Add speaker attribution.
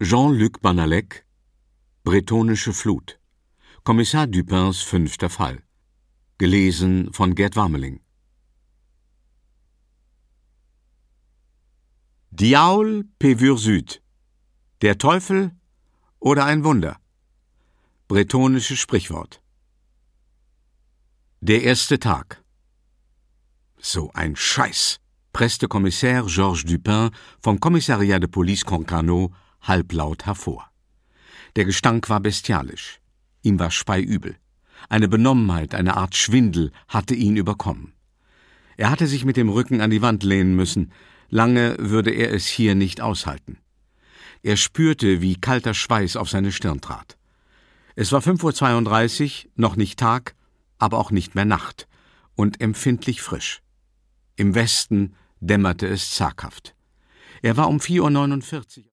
Speaker 1: Jean-Luc Banalek, Bretonische Flut. Kommissar Dupins 5. Fall. Gelesen von Gerd Warmeling. Diaul pevur süd. Der Teufel oder ein Wunder. Bretonisches Sprichwort. Der erste Tag. So ein Scheiß, presste Kommissär Georges Dupin vom Kommissariat de Police Concarneau halblaut hervor. Der Gestank war bestialisch. Ihm war speiübel. Eine Benommenheit, eine Art Schwindel hatte ihn überkommen. Er hatte sich mit dem Rücken an die Wand lehnen müssen. Lange würde er es hier nicht aushalten. Er spürte, wie kalter Schweiß auf seine Stirn trat. Es war 5:32 Uhr, noch nicht Tag, aber auch nicht mehr Nacht und empfindlich frisch. Im Westen dämmerte es zaghaft. Er war um 4:49 Uhr